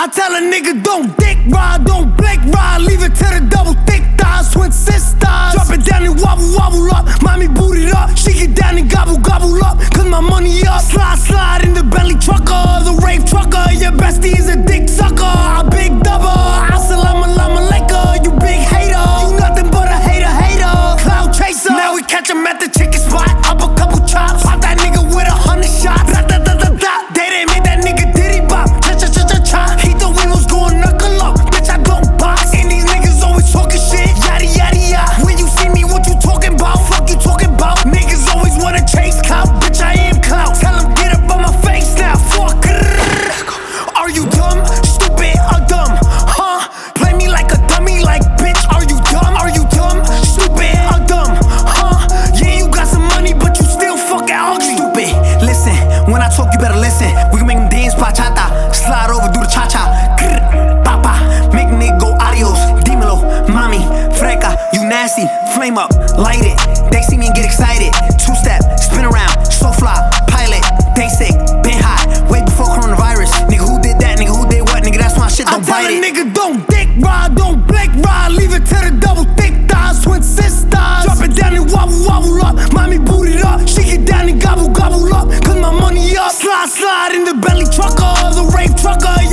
I tell a nigga don't dick ride, don't blink ride, leave it to the double thick thighs, twin sisters. Drop it down and wobble, wobble up, mommy boot it up. She get down and gobble, gobble up, cause my money up. Slide, slide in the Bentley trucker, the rave trucker. Your bestie is a dick sucker, a big double. Assalamu alaikum, you big hater. You nothing but a hater, hater. Cloud chaser. Now we catch him at the chicken spot, up a couple chops. Pop that nigga with 100 shots. Da, da, da, da, da. They didn't make that nigga diddy bop. Cha, cha, cha, cha, cha. He thought we was going knuckle up. Bitch, I don't box. And these niggas always talking shit. Yada, yada, yada. When you see me, what you talking about? Fuck you talking about? Niggas always wanna chase clout. Bitch, I am clout. Tell him get up on my face now. Fuck. Are you dumb? Stupid or dumb? Huh? Play me like a dummy, like bitch. Are you dumb? Are you dumb? Stupid or dumb? Huh? Yeah, you got some money, but you still fucking ugly. Stupid. Listen, when I talk, you better listen. We can make them dance bachata, slide over, do the cha cha. Papa, make nigga go adios. Dímelo, mami, freca, you nasty. Flame up, light it. They see me and get excited. Two step, spin around, so fly, pilot. They sick, been hot, way before coronavirus. Nigga, who did that? Nigga, who did what? Nigga, that's my shit, don't bite it. I tell a nigga don't dick ride, don't blink ride, leave it to the double thick thighs, twin sisters. Drop it down and wobble, wobble up, mommy boot it up. She get down and gobble, gobble up, cause my money up. Slide, slide in the Bentley trucker, the rave trucker.